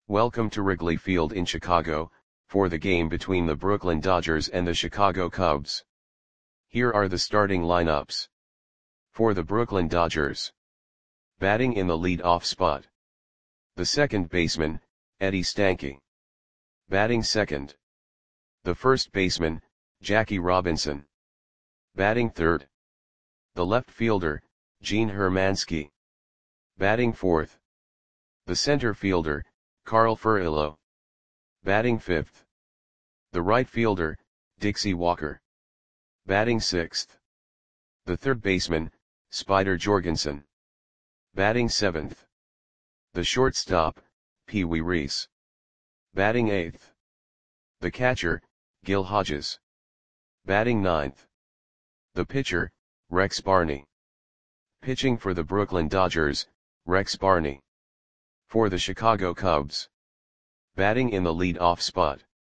Welcome to Wrigley Field in Chicago, for the game between the Brooklyn Dodgers and the Chicago Cubs. Here are the starting lineups. For the Brooklyn Dodgers. Batting in the lead-off spot. The second baseman, Eddie Stanky. Batting second. The first baseman, Jackie Robinson. Batting third. The left fielder, Gene Hermansky. Batting fourth. The center fielder, Carl Furillo. Batting fifth. The right fielder, Dixie Walker. Batting sixth. The third baseman, Spider Jorgensen. Batting seventh. The shortstop, Pee Wee Reese. Batting eighth. The catcher, Gil Hodges. Batting ninth. The pitcher, Rex Barney. Pitching for the Brooklyn Dodgers, Rex Barney. For the Chicago Cubs. Batting in the lead-off spot.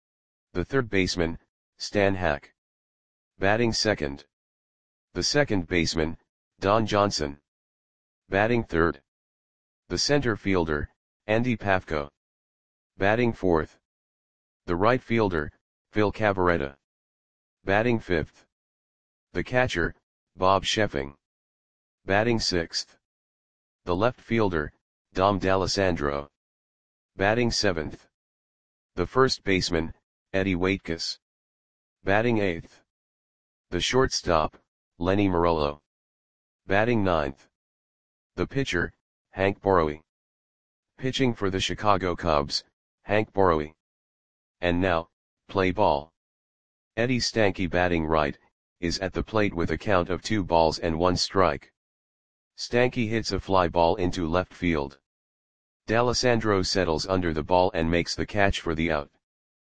The third baseman, Stan Hack. Batting second. The second baseman, Don Johnson. Batting third. The center fielder, Andy Pafko. Batting fourth. The right fielder, Phil Cavarretta. Batting fifth. The catcher, Bob Sheffing. Batting sixth. The left fielder, Dom D'Alessandro. Batting seventh. The first baseman, Eddie Waitkus. Batting eighth. The shortstop, Lenny Marolo. Batting ninth. The pitcher, Hank Borowy. Pitching for the Chicago Cubs, Hank Borowy. And now, play ball. Eddie Stanky batting right, is at the plate with a count of 2 balls and 1 strike. Stanky hits a fly ball into left field. D'Alessandro settles under the ball and makes the catch for the out.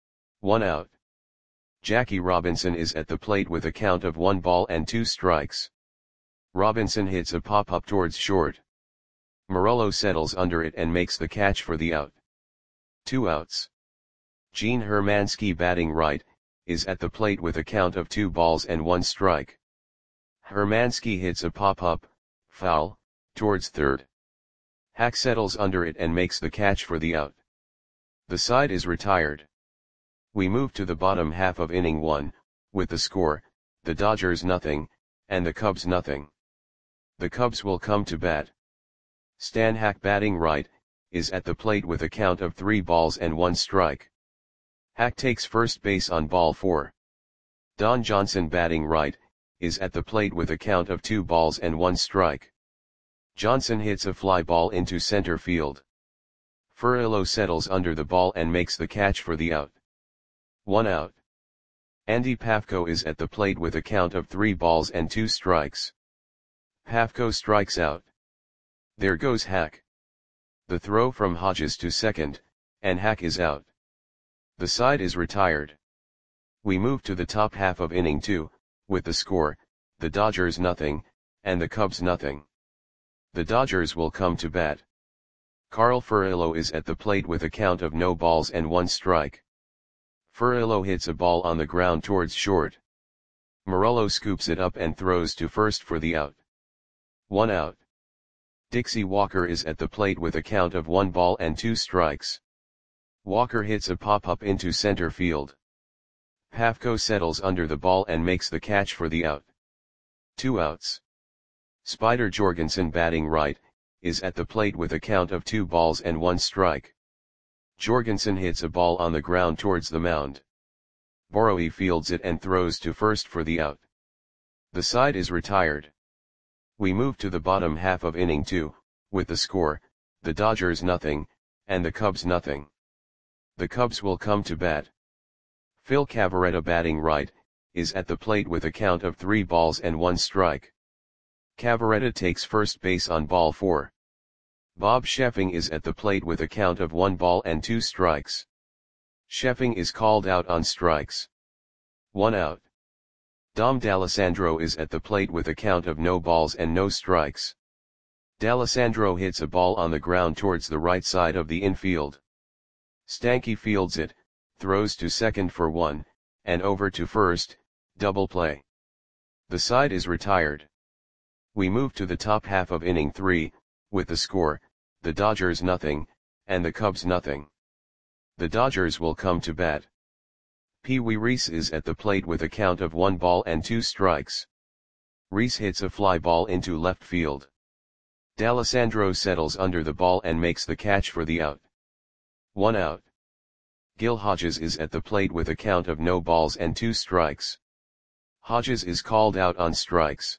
1 out. Jackie Robinson is at the plate with a count of 1 ball and 2 strikes. Robinson hits a pop-up towards short. Marolo settles under it and makes the catch for the out. 2 outs. Gene Hermansky batting right, is at the plate with a count of 2 balls and 1 strike. Hermansky hits a pop-up, foul, towards third. Hack settles under it and makes the catch for the out. The side is retired. We move to the bottom half of inning 1, with the score, the Dodgers nothing, and the Cubs nothing. The Cubs will come to bat. Stan Hack batting right, is at the plate with a count of 3 balls and 1 strike. Hack takes first base on ball 4. Don Johnson batting right, is at the plate with a count of 2 balls and 1 strike. Johnson hits a fly ball into center field. Furillo settles under the ball and makes the catch for the out. 1 out. Andy Pafko is at the plate with a count of 3 balls and 2 strikes. Pafko strikes out. There goes Hack. The throw from Hodges to second, and Hack is out. The side is retired. We move to the top half of inning 2, with the score, the Dodgers nothing, and the Cubs nothing. The Dodgers will come to bat. Carl Furillo is at the plate with a count of no balls and 1 strike. Furillo hits a ball on the ground towards short. Marolo scoops it up and throws to first for the out. 1 out. Dixie Walker is at the plate with a count of 1 ball and 2 strikes. Walker hits a pop-up into center field. Pafko settles under the ball and makes the catch for the out. 2 outs. Spider Jorgensen batting right, is at the plate with a count of 2 balls and 1 strike. Jorgensen hits a ball on the ground towards the mound. Borowy fields it and throws to first for the out. The side is retired. We move to the bottom half of inning 2, with the score, the Dodgers nothing, and the Cubs nothing. The Cubs will come to bat. Phil Cavarretta batting right, is at the plate with a count of 3 balls and 1 strike. Cavarretta takes first base on ball 4. Bob Sheffing is at the plate with a count of 1 ball and 2 strikes. Sheffing is called out on strikes. 1 out. Dom D'Alessandro is at the plate with a count of no balls and no strikes. D'Alessandro hits a ball on the ground towards the right side of the infield. Stanky fields it, throws to second for 1, and over to first, double play. The side is retired. We move to the top half of inning 3, with the score, the Dodgers nothing, and the Cubs nothing. The Dodgers will come to bat. Pee Wee Reese is at the plate with a count of 1 ball and 2 strikes. Reese hits a fly ball into left field. D'Alessandro settles under the ball and makes the catch for the out. 1 out. Gil Hodges is at the plate with a count of no balls and 2 strikes. Hodges is called out on strikes.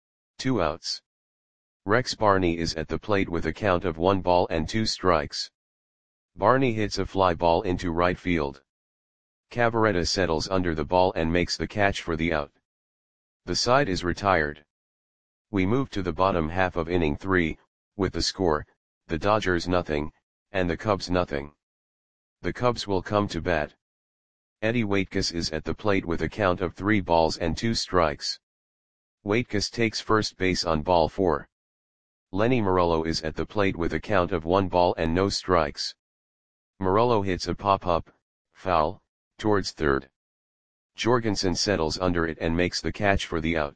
2 outs. Rex Barney is at the plate with a count of 1 ball and 2 strikes. Barney hits a fly ball into right field. Cavaretta settles under the ball and makes the catch for the out. The side is retired. We move to the bottom half of inning 3, with the score, the Dodgers nothing, and the Cubs nothing. The Cubs will come to bat. Eddie Waitkus is at the plate with a count of 3 balls and 2 strikes. Waitkus takes first base on ball 4. Lenny Morello is at the plate with a count of 1 ball and no strikes. Morello hits a pop-up, foul, towards third. Jorgensen settles under it and makes the catch for the out.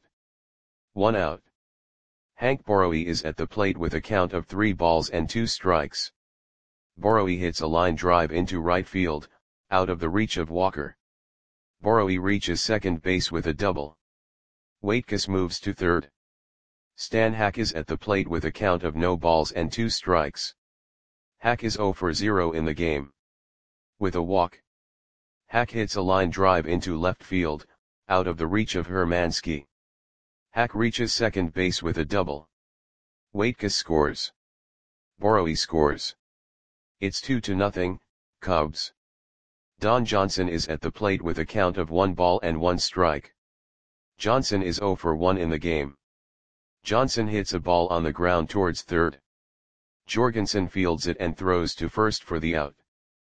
1 out. Hank Borowy is at the plate with a count of 3 balls and 2 strikes. Borowy hits a line drive into right field, out of the reach of Walker. Borowy reaches second base with a double. Waitkus moves to third. Stan Hack is at the plate with a count of no balls and 2 strikes. Hack is 0 for 0 in the game. With a walk. Hack hits a line drive into left field, out of the reach of Hermansky. Hack reaches second base with a double. Waitkus scores. Borowy scores. It's 2-0, Cubs. Don Johnson is at the plate with a count of 1 ball and 1 strike. Johnson is 0 for 1 in the game. Johnson hits a ball on the ground towards third. Jorgensen fields it and throws to first for the out.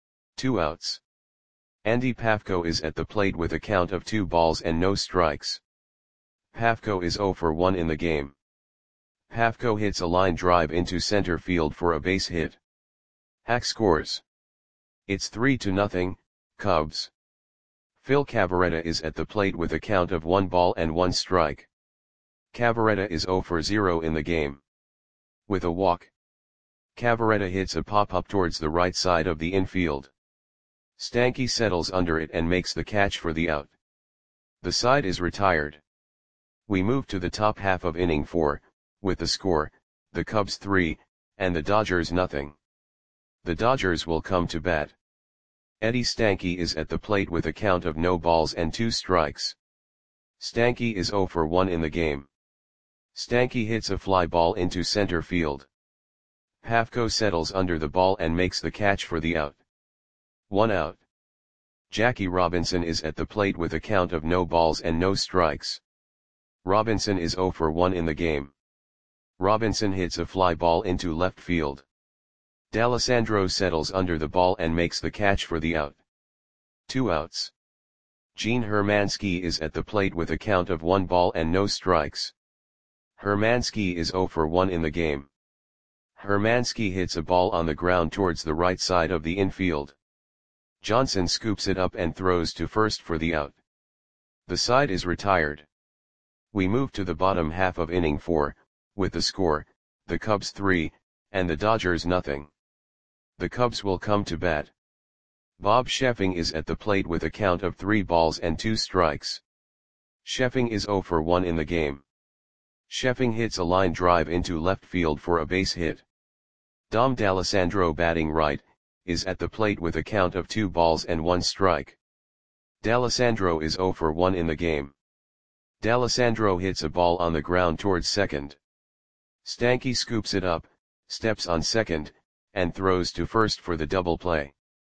2 outs. Andy Pafko is at the plate with a count of 2 balls and no strikes. Pafko is 0 for 1 in the game. Pafko hits a line drive into center field for a base hit. Hack scores. It's 3-0, Cubs. Phil Cavaretta is at the plate with a count of 1 ball and 1 strike. Cavaretta is 0 for 0 in the game. With a walk. Cavaretta hits a pop-up towards the right side of the infield. Stanky settles under it and makes the catch for the out. The side is retired. We move to the top half of inning 4, with the score, the Cubs 3, and the Dodgers nothing. The Dodgers will come to bat. Eddie Stanky is at the plate with a count of no balls and 2 strikes. Stanky is 0 for 1 in the game. Stanky hits a fly ball into center field. Pafko settles under the ball and makes the catch for the out. 1 out. Jackie Robinson is at the plate with a count of no balls and no strikes. Robinson is 0 for 1 in the game. Robinson hits a fly ball into left field. D'Alessandro settles under the ball and makes the catch for the out. 2 outs. Gene Hermansky is at the plate with a count of 1 ball and no strikes. Hermansky is 0 for 1 in the game. Hermansky hits a ball on the ground towards the right side of the infield. Johnson scoops it up and throws to first for the out. The side is retired. We move to the bottom half of inning 4, with the score, the Cubs 3, and the Dodgers nothing. The Cubs will come to bat. Bob Sheffing is at the plate with a count of 3 balls and 2 strikes. Sheffing is 0 for 1 in the game. Sheffing hits a line drive into left field for a base hit. Dom D'Alessandro batting right, is at the plate with a count of 2 balls and 1 strike. D'Alessandro is 0 for 1 in the game. D'Alessandro hits a ball on the ground towards second. Stanky scoops it up, steps on second, and throws to first for the double play.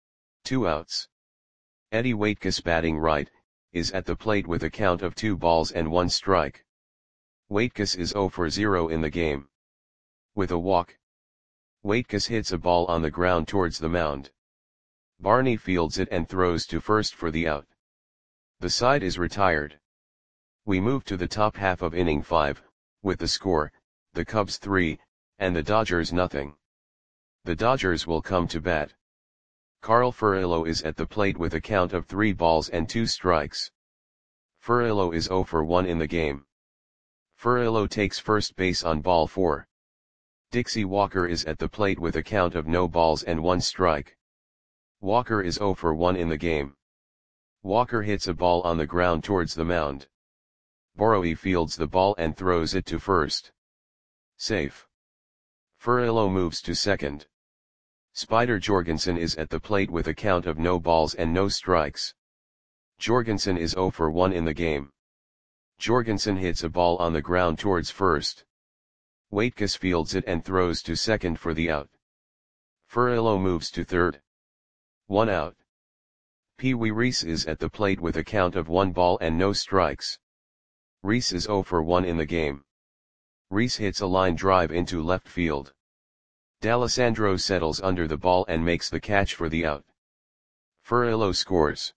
2 outs. Eddie Waitkus batting right, is at the plate with a count of 2 balls and 1 strike. Waitkus is 0 for 0 in the game. With a walk. Waitkus hits a ball on the ground towards the mound. Barney fields it and throws to first for the out. The side is retired. We move to the top half of inning 5, with the score, the Cubs 3, and the Dodgers nothing. The Dodgers will come to bat. Carl Furillo is at the plate with a count of 3 balls and 2 strikes. Furillo is 0 for 1 in the game. Furillo takes first base on ball 4. Dixie Walker is at the plate with a count of no balls and 1 strike. Walker is 0 for 1 in the game. Walker hits a ball on the ground towards the mound. Borowy fields the ball and throws it to first. Safe. Furillo moves to second. Spider Jorgensen is at the plate with a count of no balls and no strikes. Jorgensen is 0 for 1 in the game. Jorgensen hits a ball on the ground towards first. Waitkus fields it and throws to second for the out. Furillo moves to third. 1 out. Pee Wee Reese is at the plate with a count of 1 ball and no strikes. Reese is 0 for 1 in the game. Reese hits a line drive into left field. D'Alessandro settles under the ball and makes the catch for the out. Furillo scores.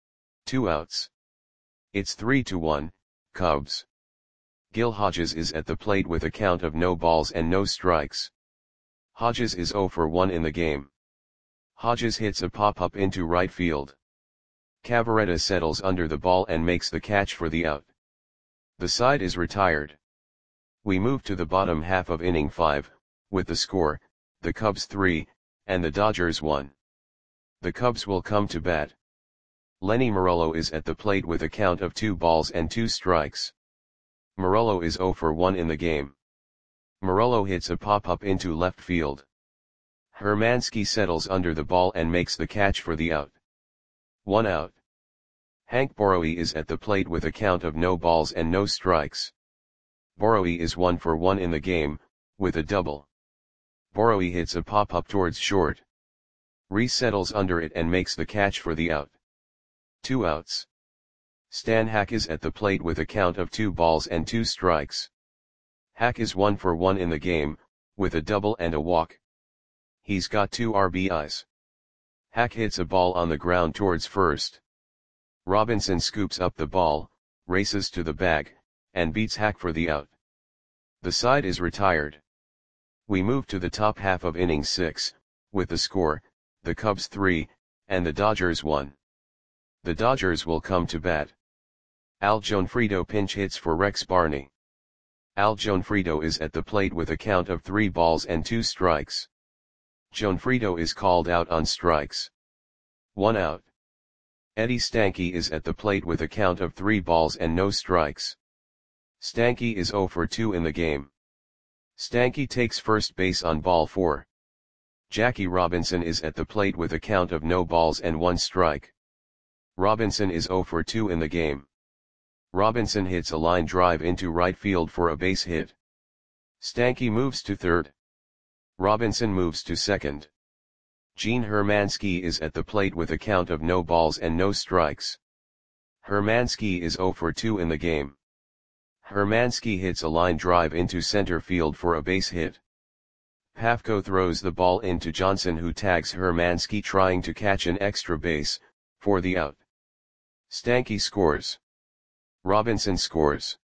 2 outs. It's 3-1, Cubs. Gil Hodges is at the plate with a count of no balls and no strikes. Hodges is 0 for 1 in the game. Hodges hits a pop-up into right field. Cavaretta settles under the ball and makes the catch for the out. The side is retired. We move to the bottom half of inning 5, with the score, the Cubs 3, and the Dodgers 1. The Cubs will come to bat. Lenny Morello is at the plate with a count of 2 balls and 2 strikes. Morello is 0 for 1 in the game. Morello hits a pop-up into left field. Hermansky settles under the ball and makes the catch for the out. 1 out. Hank Borowy is at the plate with a count of no balls and no strikes. Borowy is 1 for 1 in the game, with a double. Borowy hits a pop-up towards short. Reese settles under it and makes the catch for the out. 2 outs. Stan Hack is at the plate with a count of 2 balls and 2 strikes. Hack is 1 for 1 in the game, with a double and a walk. He's got 2 RBIs. Hack hits a ball on the ground towards first. Robinson scoops up the ball, races to the bag, and beats Hack for the out. The side is retired. We move to the top half of inning 6, with the score, the Cubs 3, and the Dodgers 1. The Dodgers will come to bat. Al Gionfriddo pinch hits for Rex Barney. Al Gionfriddo is at the plate with a count of 3 balls and 2 strikes. Gionfriddo is called out on strikes. 1 out. Eddie Stanky is at the plate with a count of 3 balls and no strikes. Stanky is 0 for 2 in the game. Stanky takes first base on ball 4. Jackie Robinson is at the plate with a count of no balls and 1 strike. Robinson is 0 for 2 in the game. Robinson hits a line drive into right field for a base hit. Stanky moves to third. Robinson moves to second. Gene Hermansky is at the plate with a count of no balls and no strikes. Hermansky is 0 for 2 in the game. Hermansky hits a line drive into center field for a base hit. Pafko throws the ball into Johnson, who tags Hermansky trying to catch an extra base, for the out. Stanky scores. Robinson scores.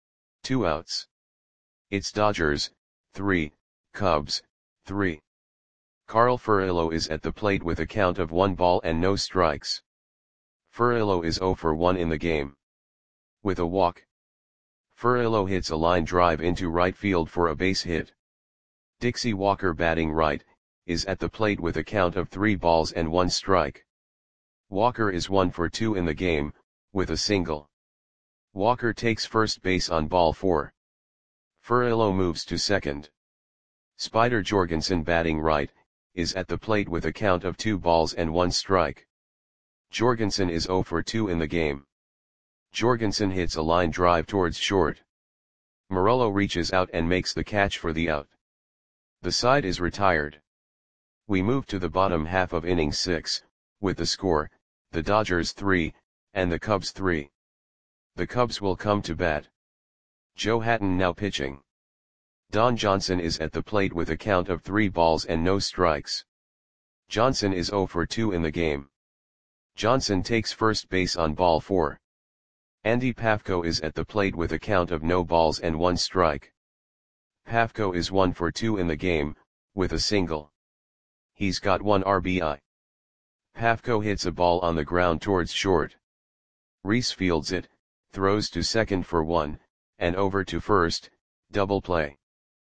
2 outs. It's Dodgers 3, Cubs 3. Carl Furillo is at the plate with a count of 1 ball and no strikes. Furillo is 0 for 1 in the game. With a walk. Furillo hits a line drive into right field for a base hit. Dixie Walker, batting right, is at the plate with a count of 3 balls and 1 strike. Walker is 1 for 2 in the game, with a single. Walker takes first base on ball 4. Furillo moves to second. Spider Jorgensen, batting right, is at the plate with a count of 2 balls and 1 strike. Jorgensen is 0 for 2 in the game. Jorgensen hits a line drive towards short. Morello reaches out and makes the catch for the out. The side is retired. We move to the bottom half of inning 6, with the score, the Dodgers 3, and the Cubs 3. The Cubs will come to bat. Joe Hatton now pitching. Don Johnson is at the plate with a count of 3 balls and no strikes. Johnson is 0 for 2 in the game. Johnson takes first base on ball 4. Andy Pafko is at the plate with a count of no balls and 1 strike. Pafko is 1 for 2 in the game, with a single. He's got 1 RBI. Pafko hits a ball on the ground towards short. Reese fields it, throws to second for 1, and over to first, double play.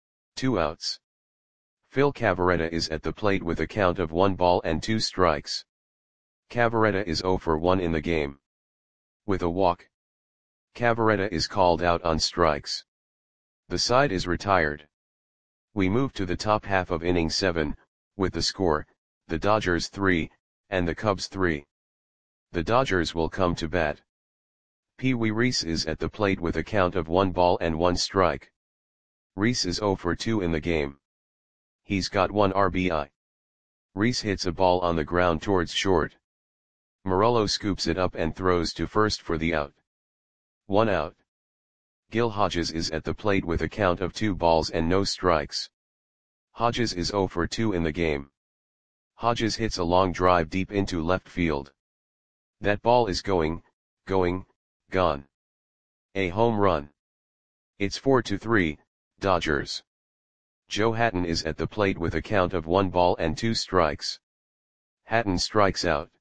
2 outs. Phil Cavaretta is at the plate with a count of 1 ball and 2 strikes. Cavaretta is 0 for 1 in the game. With a walk, Cavaretta is called out on strikes. The side is retired. We move to the top half of inning 7, with the score, the Dodgers 3, and the Cubs 3. The Dodgers will come to bat. Pee Wee Reese is at the plate with a count of 1 ball and 1 strike. Reese is 0 for 2 in the game. He's got 1 RBI. Reese hits a ball on the ground towards short. Morello scoops it up and throws to first for the out. 1 out. Gil Hodges is at the plate with a count of 2 balls and no strikes. Hodges is 0 for 2 in the game. Hodges hits a long drive deep into left field. That ball is going, gone. A home run. It's 4-3, Dodgers. Joe Hatton is at the plate with a count of 1 ball and 2 strikes. Hatton strikes out.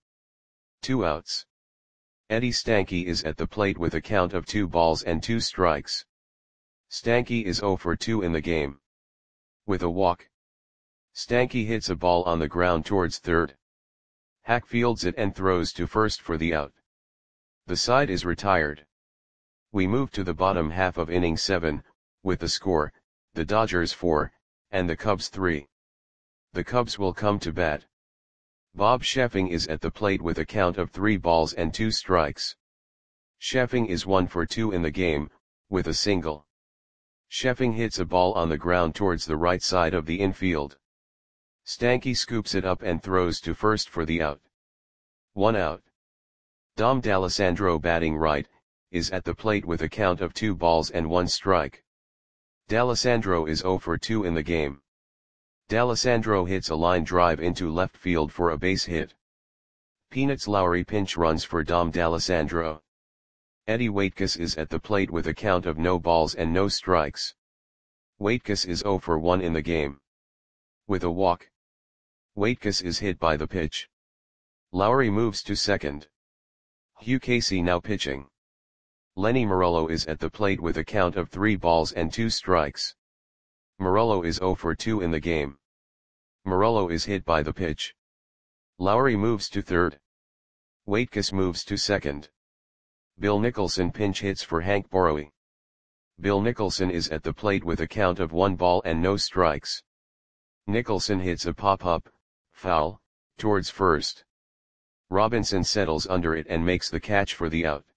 2 outs. Eddie Stanky is at the plate with a count of 2 balls and 2 strikes. Stanky is 0 for 2 in the game. With a walk, Stanky hits a ball on the ground towards third. Hack fields it and throws to first for the out. The side is retired. We move to the bottom half of inning 7, with the score, the Dodgers 4, and the Cubs 3. The Cubs will come to bat. Bob Sheffing is at the plate with a count of 3 balls and 2 strikes. Sheffing is 1 for 2 in the game, with a single. Sheffing hits a ball on the ground towards the right side of the infield. Stanky scoops it up and throws to first for the out. 1 out. Dom D'Alessandro, batting right, is at the plate with a count of 2 balls and 1 strike. D'Alessandro is 0 for 2 in the game. D'Alessandro hits a line drive into left field for a base hit. Peanuts Lowry pinch runs for Dom D'Alessandro. Eddie Waitkus is at the plate with a count of no balls and no strikes. Waitkus is 0 for 1 in the game. With a walk, Waitkus is hit by the pitch. Lowry moves to second. Hugh Casey now pitching. Lenny Morello is at the plate with a count of 3 balls and 2 strikes. Morello is 0 for 2 in the game. Morello is hit by the pitch. Lowry moves to third. Waitkus moves to second. Bill Nicholson pinch hits for Hank Borowy. Bill Nicholson is at the plate with a count of 1 ball and no strikes. Nicholson hits a pop-up, foul, towards first. Robinson settles under it and makes the catch for the out.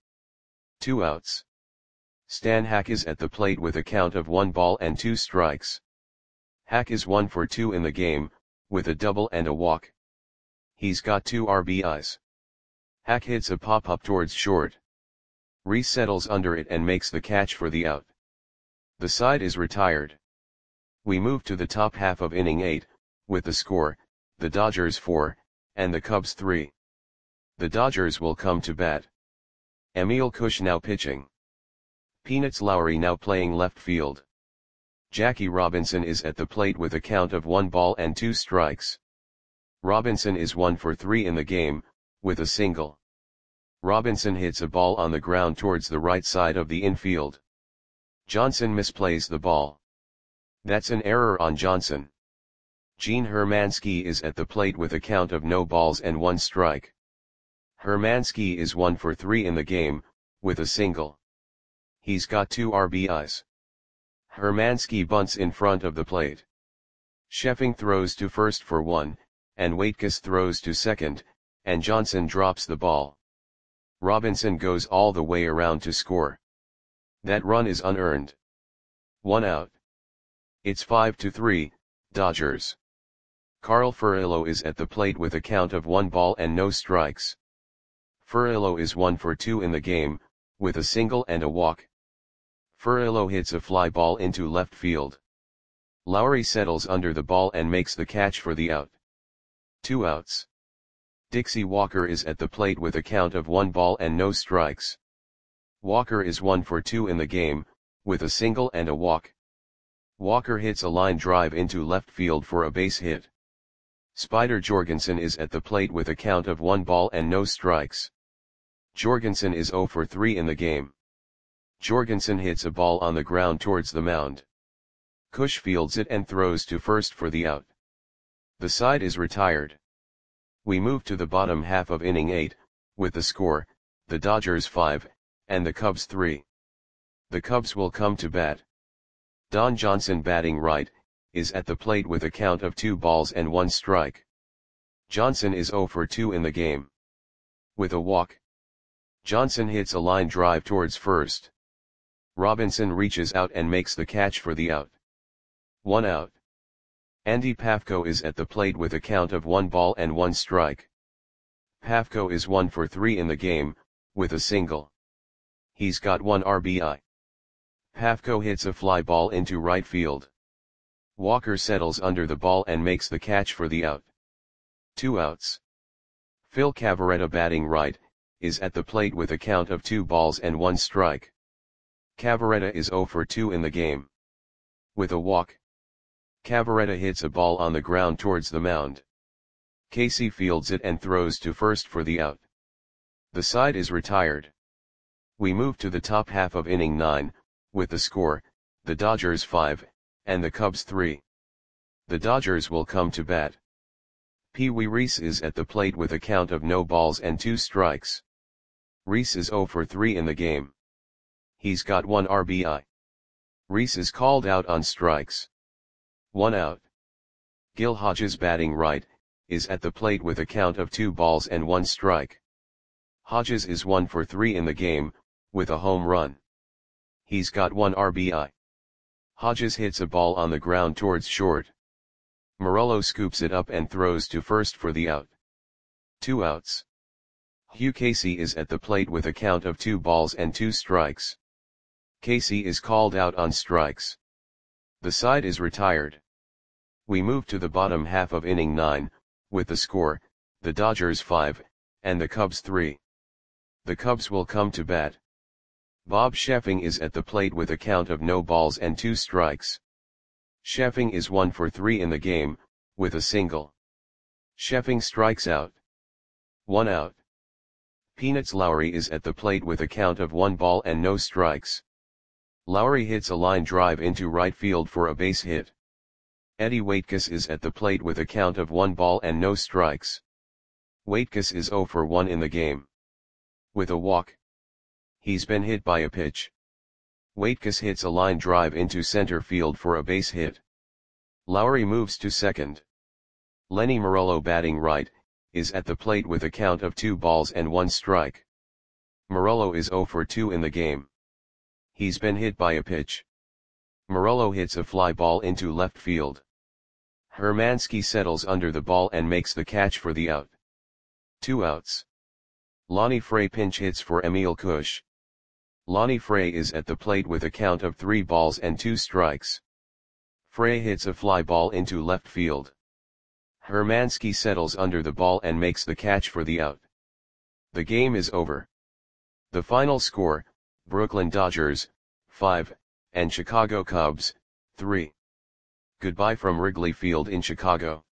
2 outs. Stan Hack is at the plate with a count of 1 ball and 2 strikes. Hack is 1 for 2 in the game, with a double and a walk. He's got 2 RBIs. Hack hits a pop-up towards short. Reese settles under it and makes the catch for the out. The side is retired. We move to the top half of inning 8, with the score, the Dodgers 4, and the Cubs 3. The Dodgers will come to bat. Emil Cush now pitching. Peanuts Lowry now playing left field. Jackie Robinson is at the plate with a count of 1 ball and 2 strikes. Robinson is 1 for 3 in the game, with a single. Robinson hits a ball on the ground towards the right side of the infield. Johnson misplays the ball. That's an error on Johnson. Gene Hermansky is at the plate with a count of no balls and 1 strike. Hermansky is 1 for 3 in the game, with a single. He's got 2 RBIs. Hermansky bunts in front of the plate. Sheffing throws to first for 1, and Waitkus throws to second, and Johnson drops the ball. Robinson goes all the way around to score. That run is unearned. 1 out. It's 5-3, Dodgers. Carl Furillo is at the plate with a count of 1 ball and no strikes. Furillo is 1 for 2 in the game, with a single and a walk. Furillo hits a fly ball into left field. Lowry settles under the ball and makes the catch for the out. 2 outs. Dixie Walker is at the plate with a count of 1 ball and no strikes. Walker is 1 for 2 in the game, with a single and a walk. Walker hits a line drive into left field for a base hit. Spider Jorgensen is at the plate with a count of 1 ball and no strikes. Jorgensen is 0 for 3 in the game. Jorgensen hits a ball on the ground towards the mound. Cush fields it and throws to first for the out. The side is retired. We move to the bottom half of inning 8, with the score, the Dodgers 5, and the Cubs 3. The Cubs will come to bat. Don Johnson, batting right, is at the plate with a count of 2 balls and 1 strike. Johnson is 0 for 2 in the game. With a walk, Johnson hits a line drive towards first. Robinson reaches out and makes the catch for the out. 1 out. Andy Pafko is at the plate with a count of 1 ball and 1 strike. Pafko is 1 for 3 in the game, with a single. He's got 1 RBI. Pafko hits a fly ball into right field. Walker settles under the ball and makes the catch for the out. 2 outs. Phil Cavarretta, batting right, is at the plate with a count of 2 balls and 1 strike. Cavarretta is 0 for 2 in the game. With a walk, Cavarretta hits a ball on the ground towards the mound. Casey fields it and throws to first for the out. The side is retired. We move to the top half of inning 9, with the score, the Dodgers 5, and the Cubs 3. The Dodgers will come to bat. Pee Wee Reese is at the plate with a count of no balls and 2 strikes. Reese is 0 for 3 in the game. He's got 1 RBI. Reese is called out on strikes. 1 out. Gil Hodges, batting right, is at the plate with a count of 2 balls and 1 strike. Hodges is 1 for 3 in the game, with a home run. He's got 1 RBI. Hodges hits a ball on the ground towards short. Morello scoops it up and throws to first for the out. 2 outs. Hugh Casey is at the plate with a count of 2 balls and 2 strikes. Casey is called out on strikes. The side is retired. We move to the bottom half of inning 9, with the score, the Dodgers 5, and the Cubs 3. The Cubs will come to bat. Bob Sheffing is at the plate with a count of no balls and 2 strikes. Sheffing is 1 for 3 in the game, with a single. Sheffing strikes out. 1 out. Peanuts Lowry is at the plate with a count of 1 ball and no strikes. Lowry hits a line drive into right field for a base hit. Eddie Waitkus is at the plate with a count of 1 ball and no strikes. Waitkus is 0 for 1 in the game. With a walk, he's been hit by a pitch. Waitkus hits a line drive into center field for a base hit. Lowry moves to second. Lenny Morello, batting right, is at the plate with a count of 2 balls and 1 strike. Morello is 0 for 2 in the game. He's been hit by a pitch. Morello hits a fly ball into left field. Hermansky settles under the ball and makes the catch for the out. 2 outs. Lonnie Frey pinch hits for Emil Cush. Lonnie Frey is at the plate with a count of 3 balls and 2 strikes. Frey hits a fly ball into left field. Hermansky settles under the ball and makes the catch for the out. The game is over. The final score, Brooklyn Dodgers, 5, and Chicago Cubs, 3. Goodbye from Wrigley Field in Chicago.